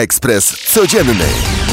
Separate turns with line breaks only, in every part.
Ekspres Codzienny.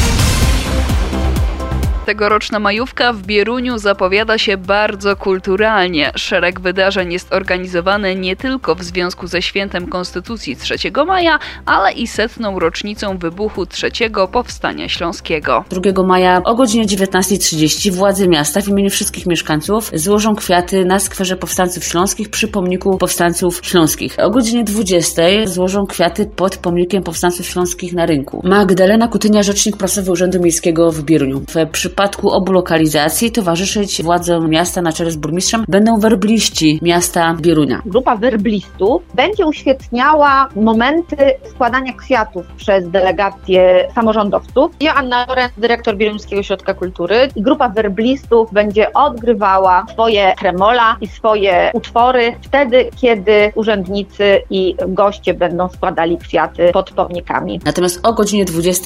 Tegoroczna majówka w Bieruniu zapowiada się bardzo kulturalnie. Szereg wydarzeń jest organizowany nie tylko w związku ze świętem Konstytucji 3 maja, ale i 100. rocznicą wybuchu III Powstania Śląskiego.
2 maja o godzinie 19:30 władze miasta w imieniu wszystkich mieszkańców złożą kwiaty na skwerze Powstańców Śląskich przy pomniku Powstańców Śląskich. O godzinie 20:00 złożą kwiaty pod pomnikiem Powstańców Śląskich na rynku. Magdalena Kutynia, rzecznik prasowy Urzędu Miejskiego w Bieruniu. W przypadku obu lokalizacji towarzyszyć władzom miasta na czele z burmistrzem będą werbliści miasta Bierunia.
Grupa werblistów będzie uświetniała momenty składania kwiatów przez delegację samorządowców. Joanna Lorenz, dyrektor Bieruńskiego Ośrodka Kultury. Grupa werblistów będzie odgrywała swoje kremola i swoje utwory wtedy, kiedy urzędnicy i goście będą składali kwiaty pod pomnikami.
Natomiast o godzinie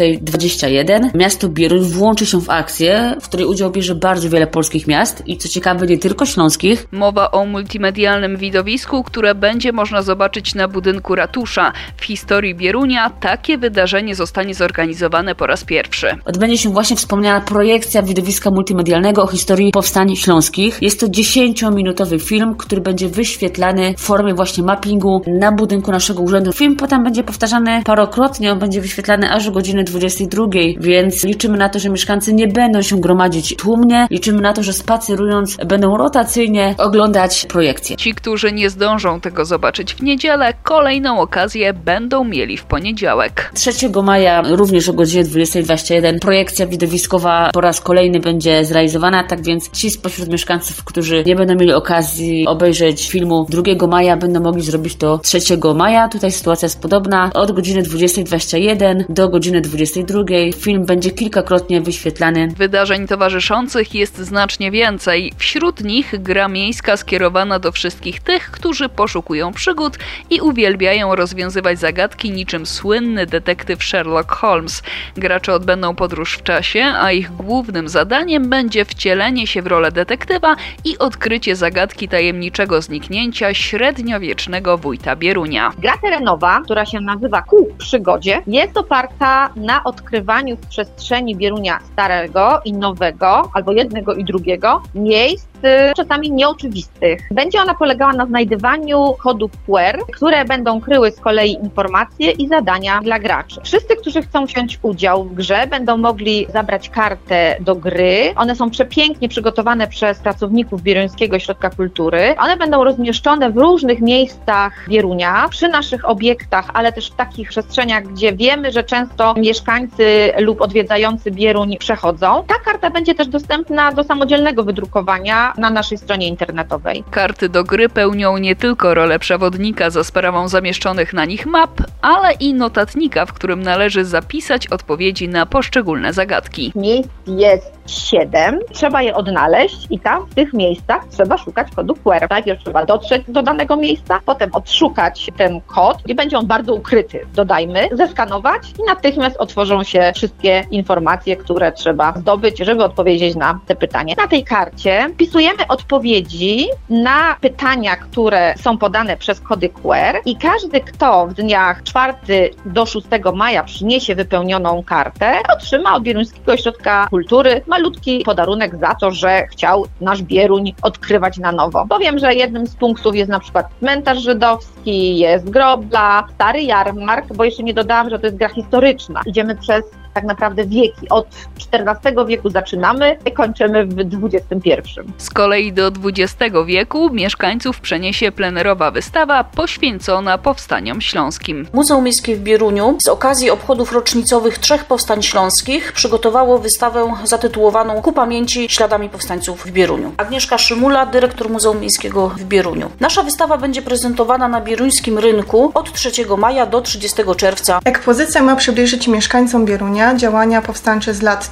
20:21 miasto Bieruń włączy się w akcję, w której udział bierze bardzo wiele polskich miast i co ciekawe nie tylko śląskich.
Mowa o multimedialnym widowisku, które będzie można zobaczyć na budynku ratusza. W historii Bierunia takie wydarzenie zostanie zorganizowane po raz pierwszy.
Odbędzie się właśnie wspomniana projekcja widowiska multimedialnego o historii powstań śląskich. Jest to 10-minutowy film, który będzie wyświetlany w formie właśnie mappingu na budynku naszego urzędu. Film potem będzie powtarzany parokrotnie, on będzie wyświetlany aż o godziny 22:00, więc liczymy na to, że mieszkańcy nie będą się gromadzić tłumnie. Liczymy na to, że spacerując będą rotacyjnie oglądać projekcję.
Ci, którzy nie zdążą tego zobaczyć w niedzielę, kolejną okazję będą mieli w poniedziałek.
3 maja również o godzinie 20:21 projekcja widowiskowa po raz kolejny będzie zrealizowana, tak więc ci spośród mieszkańców, którzy nie będą mieli okazji obejrzeć filmu 2 maja, będą mogli zrobić to 3 maja. Tutaj sytuacja jest podobna. Od godziny 20:21 do godziny 22:00 film będzie kilkakrotnie wyświetlany.
Wydarzeń towarzyszących jest znacznie więcej. Wśród nich gra miejska skierowana do wszystkich tych, którzy poszukują przygód i uwielbiają rozwiązywać zagadki niczym słynny detektyw Sherlock Holmes. Gracze odbędą podróż w czasie, a ich głównym zadaniem będzie wcielenie się w rolę detektywa i odkrycie zagadki tajemniczego zniknięcia średniowiecznego wójta Bierunia.
Gra terenowa, która się nazywa Ku przygodzie, jest oparta na odkrywaniu w przestrzeni Bierunia starego i nowego, albo jednego i drugiego, miejsc czasami nieoczywistych. Będzie ona polegała na znajdywaniu kodów QR, które będą kryły z kolei informacje i zadania dla graczy. Wszyscy, którzy chcą wziąć udział w grze, będą mogli zabrać kartę do gry. One są przepięknie przygotowane przez pracowników Bieruńskiego Ośrodka Kultury. One będą rozmieszczone w różnych miejscach Bierunia, przy naszych obiektach, ale też w takich przestrzeniach, gdzie wiemy, że często mieszkańcy lub odwiedzający Bieruń przechodzą. Ta karta będzie też dostępna do samodzielnego wydrukowania na naszej stronie internetowej.
Karty do gry pełnią nie tylko rolę przewodnika za sprawą zamieszczonych na nich map, ale i notatnika, w którym należy zapisać odpowiedzi na poszczególne zagadki.
Miejsc jest 7, trzeba je odnaleźć i tam w tych miejscach trzeba szukać kodu QR. Najpierw trzeba dotrzeć do danego miejsca, potem odszukać ten kod i będzie on bardzo ukryty, dodajmy, zeskanować i natychmiast otworzą się wszystkie informacje, które trzeba zdobyć, żeby odpowiedzieć na te pytania. Na tej karcie wpisujemy odpowiedzi na pytania, które są podane przez kody QR i każdy, kto w dniach 4 do 6 maja przyniesie wypełnioną kartę, otrzyma od Bieruńskiego Ośrodka Kultury malutki podarunek za to, że chciał nasz Bieruń odkrywać na nowo. Powiem, że jednym z punktów jest na przykład cmentarz żydowski, jest grobla, stary jarmark, bo jeszcze nie dodałam, że to jest gra historyczna. Idziemy tak naprawdę wieki. Od XIV wieku zaczynamy i kończymy w XXI.
Z kolei do XX wieku mieszkańców przeniesie plenerowa wystawa poświęcona powstaniom śląskim.
Muzeum Miejskie w Bieruniu z okazji obchodów rocznicowych 3 powstań śląskich przygotowało wystawę zatytułowaną Ku pamięci śladami powstańców w Bieruniu. Agnieszka Szymula, dyrektor Muzeum Miejskiego w Bieruniu. Nasza wystawa będzie prezentowana na bieruńskim rynku od 3 maja do 30 czerwca.
Ekspozycja ma przybliżyć mieszkańcom Bierunia działania powstańcze z lat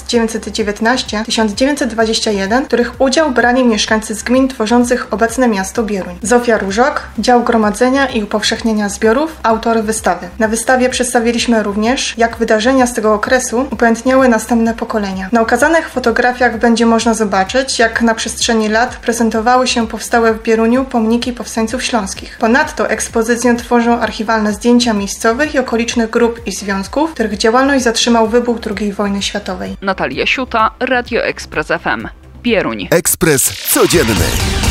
1919-1921, w których udział brali mieszkańcy z gmin tworzących obecne miasto Bieruń. Zofia Różok, dział gromadzenia i upowszechnienia zbiorów, autor wystawy. Na wystawie przedstawiliśmy również, jak wydarzenia z tego okresu upamiętniały następne pokolenia. Na okazję pokazanych fotografiach będzie można zobaczyć, jak na przestrzeni lat prezentowały się powstałe w Bieruniu pomniki powstańców śląskich. Ponadto ekspozycję tworzą archiwalne zdjęcia miejscowych i okolicznych grup i związków, których działalność zatrzymał wybuch II wojny światowej.
Natalia Siuta, Radio Ekspres FM. Bieruń.
Ekspres Codzienny.